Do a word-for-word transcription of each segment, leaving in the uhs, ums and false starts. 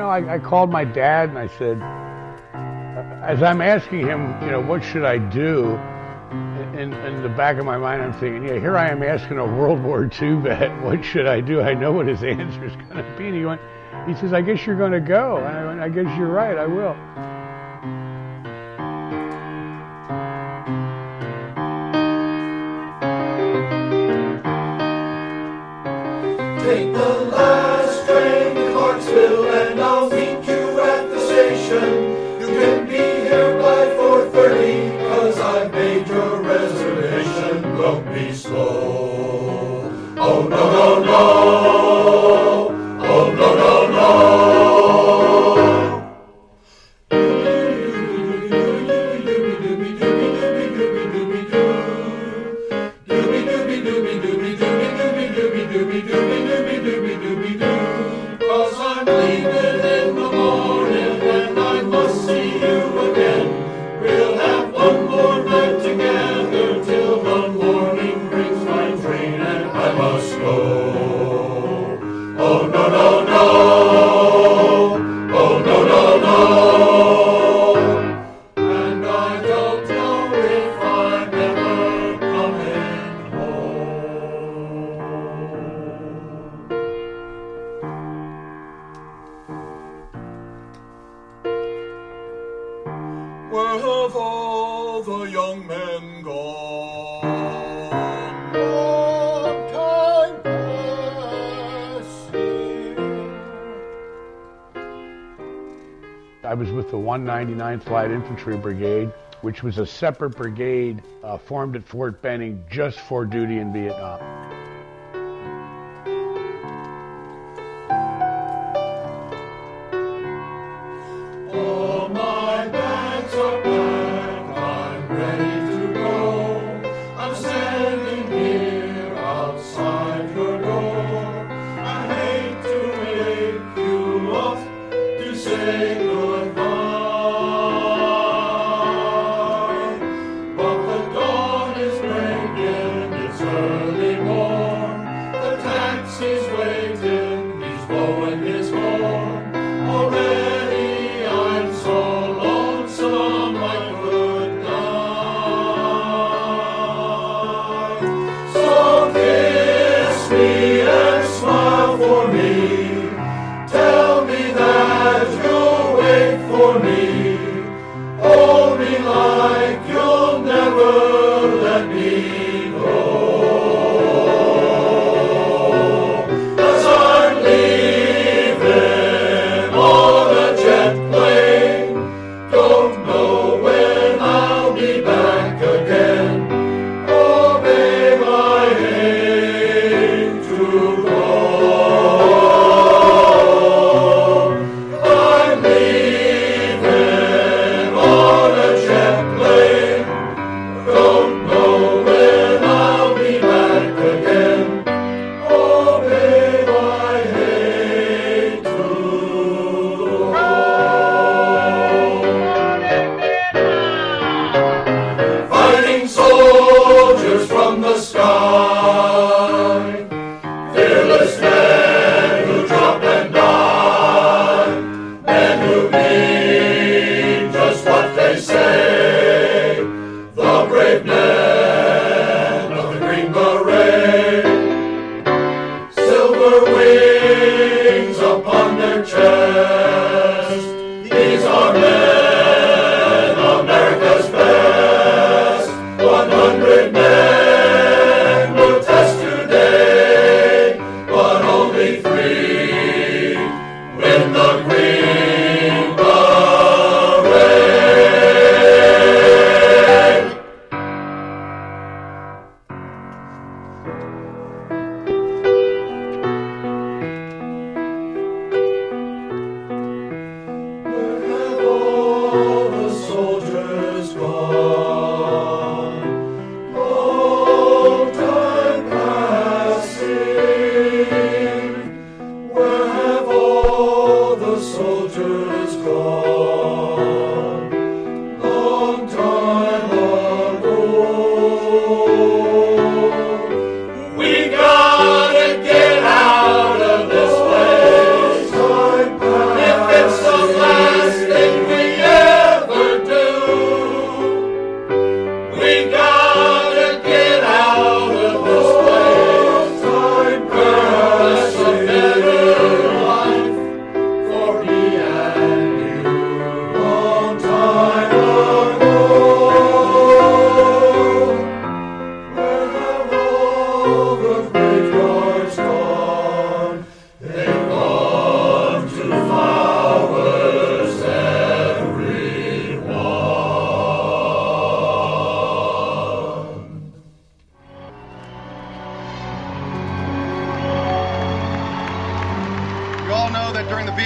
know, I, I called my dad and I said, as I'm asking him, you know, what should I do? In, in the back of my mind, I'm thinking, yeah, here I am asking a World War Two vet, what should I do? I know what his answer is going to be. And he went, he says, I guess you're going to go. And I went, I guess you're right, I will. Take the last train to Clarksville and I'll meet you at the station. You can be here by four thirty, cause I've made your reservation. Don't be slow. Oh no, no, no. Oh no, no, no. Cause I'm leaving in the morning and I must see you again. We'll have one more night together till the morning brings my train and I must go. Oh no, no, no. Oh no, no, no. And I don't know if I'm ever coming home. Where have all the young men gone? Long time passing. I was with the one ninety-ninth Light Infantry Brigade, which was a separate brigade uh, formed at Fort Benning just for duty in Vietnam. All my bags are packed, I'm ready to go. I'm standing here outside your door. I hate to wake you up to say goodbye, but the dawn is breaking, it's early morning.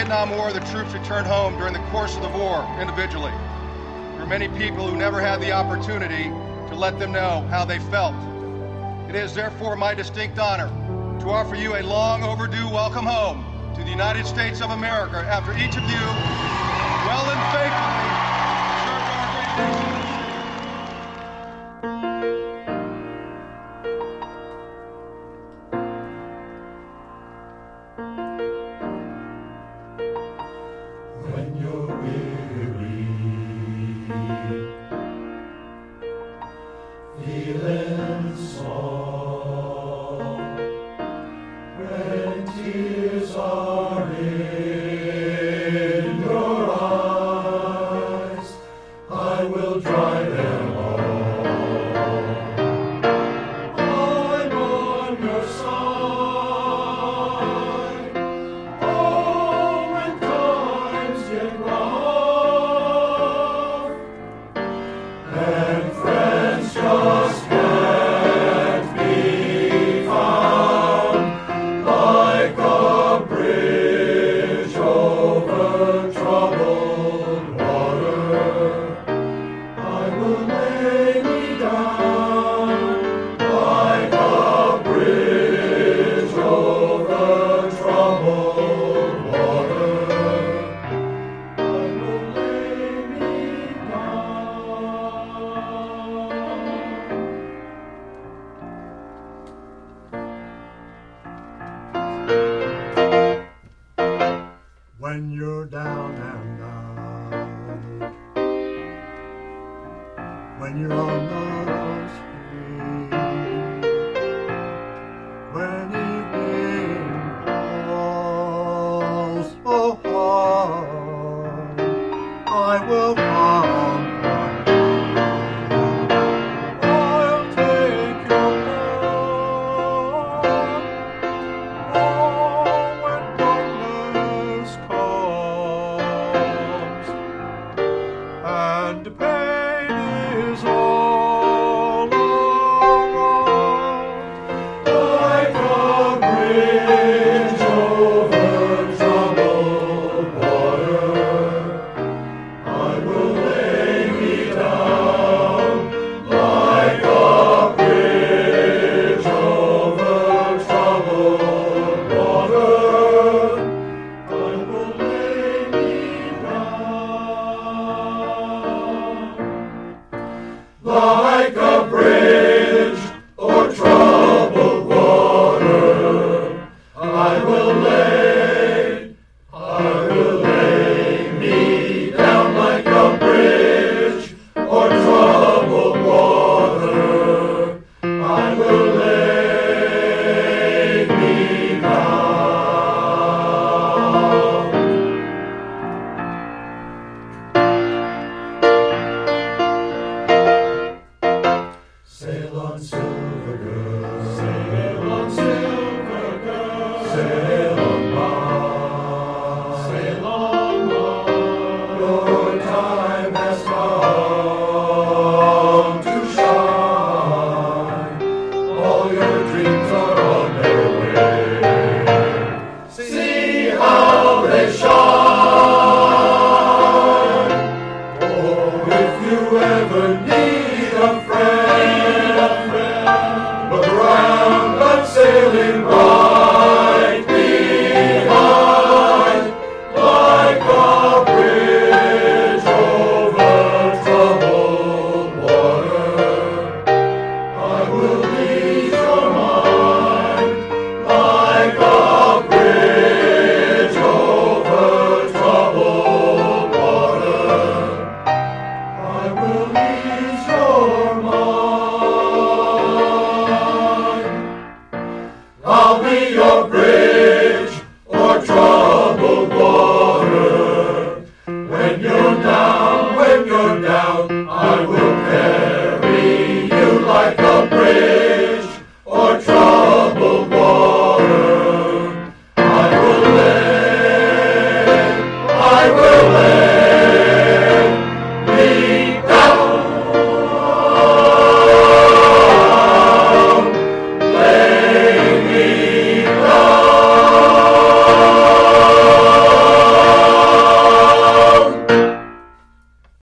Vietnam War, the troops returned home during the course of the war individually. There are many people who never had the opportunity to let them know how they felt. It is therefore my distinct honor to offer you a long overdue welcome home to the United States of America after each of you well and faithfully served our great nation. When you're weary, feeling sorry,